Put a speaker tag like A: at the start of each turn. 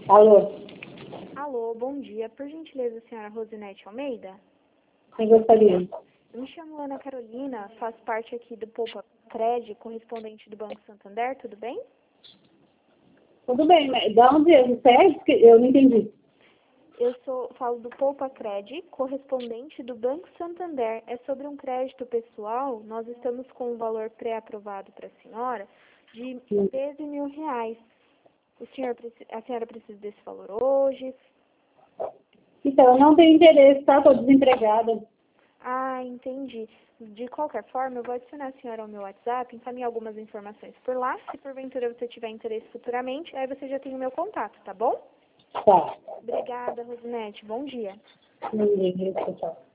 A: Alô,
B: Alô, bom dia. Por gentileza, senhora Rosinete Almeida?
A: quem gostaria?
B: Eu me chamo Ana Carolina, faço parte aqui do Poupa Cred, correspondente do Banco Santander, tudo bem?
A: Tudo bem, mas da onde você é? Porque eu não entendi.
B: Falo do Poupa Cred, correspondente do Banco Santander. É sobre um crédito pessoal. Nós estamos com um valor pré-aprovado para a senhora de R$ 13.000. A senhora precisa desse valor hoje?
A: Então, eu não tenho interesse, tá? Estou desempregada.
B: Ah, entendi. De qualquer forma, eu vou adicionar a senhora ao meu WhatsApp, encaminhar algumas informações por lá. Se porventura você tiver interesse futuramente, aí você já tem o meu contato, tá bom?
A: Tá.
B: Obrigada, Rosinete. Bom dia.
A: Não entendi, tchau.